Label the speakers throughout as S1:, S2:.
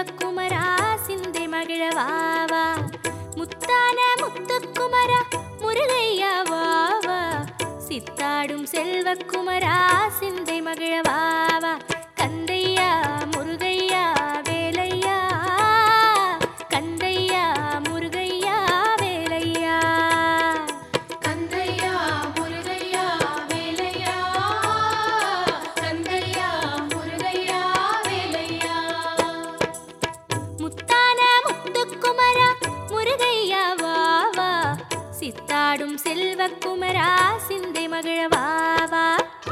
S1: செல்வக்குமரா சிந்தை மகிழவாவா முத்தான முத்துக்குமரா முருகையா வாவா சித்தாடும் செல்வக்குமரா சிந்தை மகிழவாவா கந்தையா முருகையா வேலையா கந்தையா முருகையா வேலையா
S2: கந்தையா முருகையா வேலையா கந்தையா முருகையா வேலையா
S1: முத்தான முத்துக்குமரா முருகையா வாவா சித்தாடும் செல்வக்குமரா சிந்தை மகிழவாவா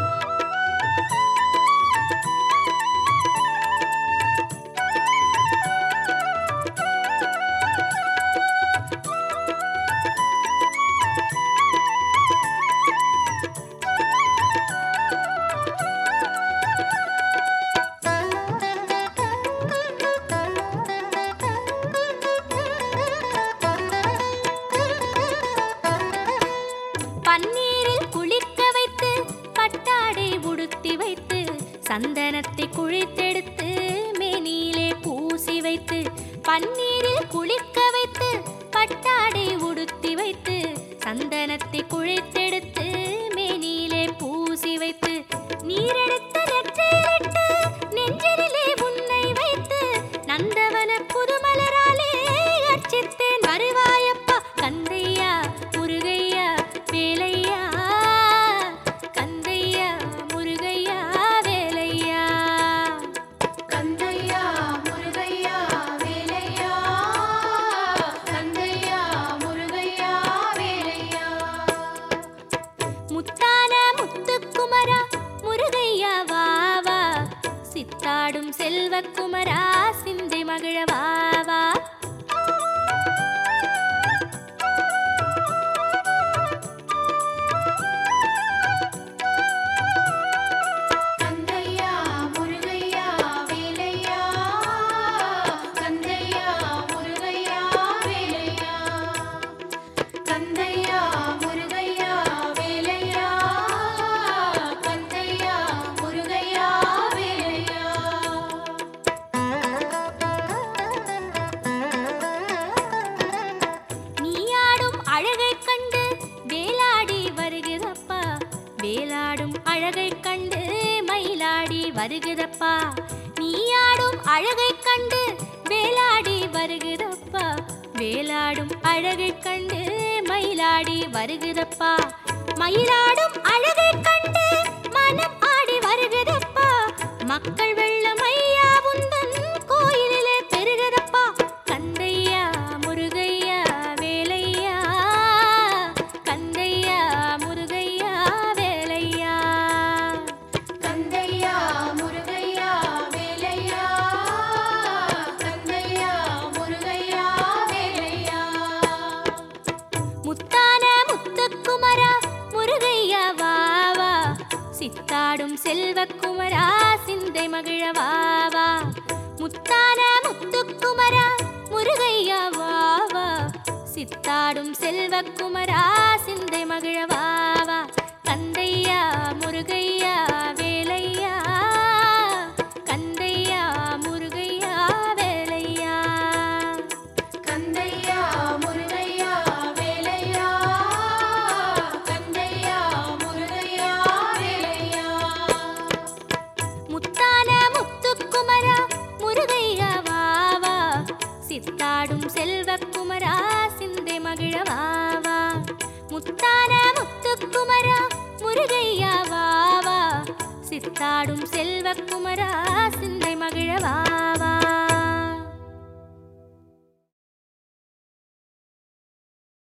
S1: பன்னீரில் குளிக்க வைத்து பட்டாடை உடுத்தி வைத்து சந்தனத்தை குழித்தெடுத்து மேனியிலே பூசி வைத்து பன்னீரில் குளிக்க வைத்து பட்டாடை உடுத்தி வைத்து சந்தனத்தை குழித்தெடுத்து மேனியிலே பூசி வைத்து நீரெடுத்து நெற்றியிலிட்டு நெஞ்சிலே உன்னை வைத்து நந்தவன புதுமலராலே அர்ச்சித்தேன் வருவாயப்பா கந்தையா முருகையா வேலையா கந்தையா முருகையா வேலையா
S2: கந்தையா முருகையா வேலையா கந்தையா முருகையா வேலையா
S1: முத்தான முத்துக்குமரா முருகையா வாவா சித்தாடும் செல்வக்குமரா சிந்தை மகிழவாவா
S2: கந்தையா முருகையா வேலையா கந்தையா முருகையா வேலையா கந்தையா முருகையா வேலையா கந்தையா முருகையா வேலையா
S1: நீயாடும் அழகைக் கண்டு வேலாடி வருகிறப்பா வேலாடும் அழகைக் கண்டு மயிலாடி வருகிறப்பா நீயாடும் அழகைக் கண்டு வேலாடி வருகிறப்பா வேலாடும் அழகைக் கண்டு மயிலாடி வருகிறப்பா மயிலாடும் அழகைக் கண்டு மனம் ஆடி வருகிறப்பா மக்கள் வெள்ளம் ஐயா உந்தன் கோயிலிலே பெருகிறப்பா கந்தையா முருகையா வேலையா கந்தையா முருகையா வேலையா
S2: கந்தையா முருகையா வேலையா கந்தையா முருகையா வேலையா
S1: முத்தான முத்துக்குமரா முருகையா வாவா சித்தாடும் செல்வக்குமரா சிந்தை மகிழவாவா முத்தான முத்துக்குமரா முருகையா வாவா சித்தாடும் செல்வக்குமரா சிந்தை மகிழவாவா கந்தையா முருகையா வேலையா கந்தையா முருகையா வேலையா
S2: கந்தையா முருகையா வேலையா கந்தையா முருகையா வேலையா
S1: முத்தான முத்துக்குமரா முருகையா வாவா சித்தாடும் செல்வக்குமரா சிந்தை மகிழவாவா முத்தான முத்துக்குமரா முருகையா வாவா சித்தாடும் செல்வக்குமரா சிந்தை மகிழவாவா